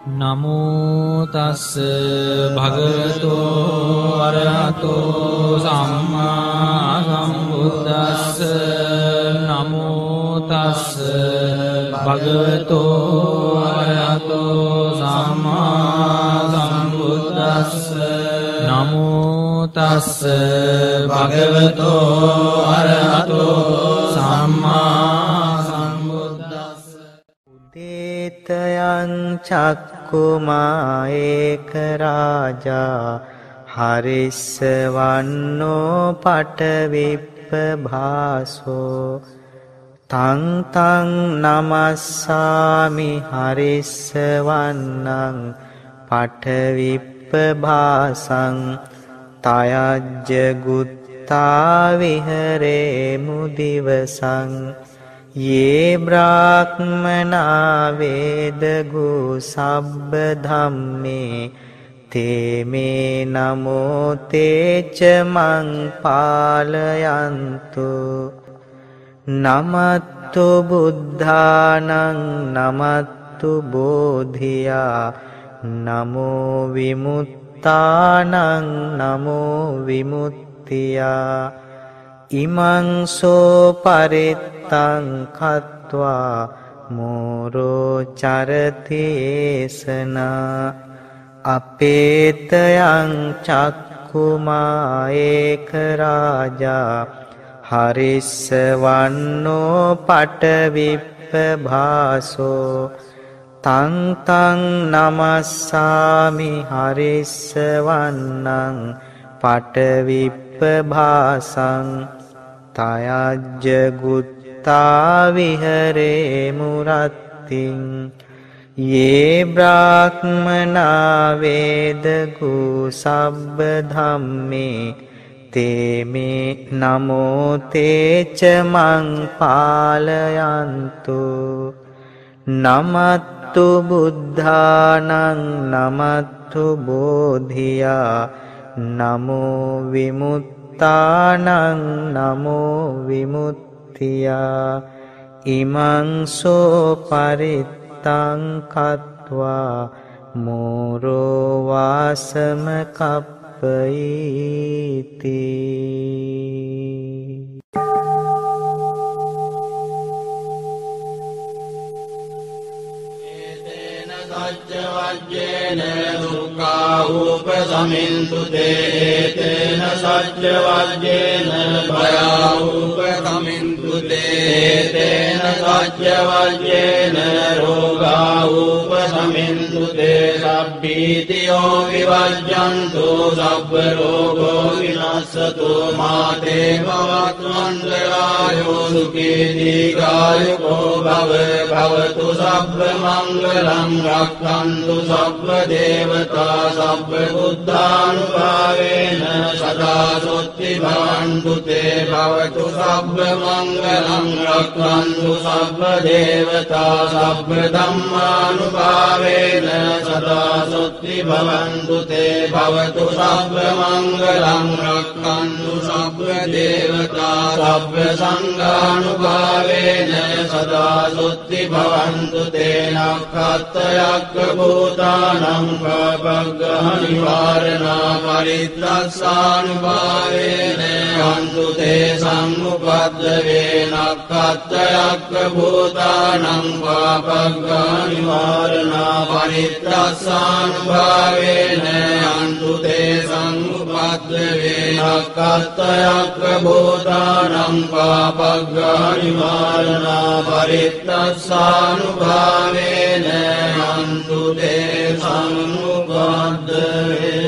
නමෝ තස් භගවතු අරහතෝ සම්මා සම්බුද්දස්ස නමෝ තස් භගවතු අරහතෝ සම්මා සම්බුද්දස්ස නමෝ තස් භගවතු අරහතෝ සම්මා සම්බුද්දස්ස උදේතයං චක්කුමා ඒක රාජා හරිස්සවන්නෝ පටවිප්පභාසෝ තං තං නමස්සාමි හරිස්සවන්නං පටවිප්පභාසං තයජ්ජ ගුත්තා විහරේ මුදිවසං යේ බ්‍රාහ්මනා වේදගු සබ්බ ධම්මේ තේ මේ නමෝ තේච මං පාලයන්තු නමත්තු බුද්ධානං නමත්තු බෝධියා නමෝ විමුත්තානං නමෝ විමුක්තියා ඉමං සෝ පරිත්තං කତ୍වා මෝරෝ චරතේසනා අපේතයං චක්කුමා ඒක රාජා හරිස්සවන්නෝ පටවිප්පභාසෝ තං තං නමස්සාමි හරිස්සවන්නං පටවිප්පභාසං තයජ්ජ ගුත්තා විහරේ මුරත්තිං යේ බ්‍රාහ්මනා වේදගු සබ්බ ධම්මේ තේ මේ නමෝ තේච මං පාලයන්තු නමත්තු බුද්ධානං නමත්තු බෝධියා නමෝ විමුත්තානං නමෝ විමුක්තියා ඉමං සෝ පරිත්තං කତ୍වා මෝරෝ වාසම කප්පයිති සච්චවජ්ජේන දුක්ඛා උපසමින්තු තේතේන සච්චවජ්ජේන භයා උපසමින්තු තේතේන සච්චවජ්ජේන රෝගා උපසමින්තු තේ සබ්බීතියෝ විවජ්ජන්තු සබ්බ රෝගෝ විනස්සතු මාතේ භවත්වන්දරායෝ සුඛී දීඝායුකෝ භවතු සබ්බ මංගලං රක්ඛන්තු සබ්බ දේවතා සබ්බ බුද්ධානුභාවේන සදා සොත්ති භවන්තු තේ භවතු සබ්බ මංගලං රක්ඛන්තු සබ්බ දේවතා සබ්බ ධම්මානුභාවේන සදා සොත්ති භවන්තු තේ භවතු සබ්බ මංගලං රක්ඛන්තු සබ්බ දේවතා සබ්බ සංඝානුභාවේන සදා සොත්ති භවන්තු තේ නක්ඛත්තයක්ඛ භූතානං පබග්ගහනිවාරණා පරිත්තස්සානුභාවේන අන්තු තේ සම්මුපද්දවේ නක්ඛත්තයක්ඛ භූතානං පබග්ගහනිවාරණා පරිත්තස්සානුභාවේන අන්තු තේ සම්මුපද්දවේ නක්ඛත්තයක්ඛ භූතානං පබග්ගහනිවාරණා පරිත්තස්සානුභාවේන අන්තු තේ සම්මුපද්දවේ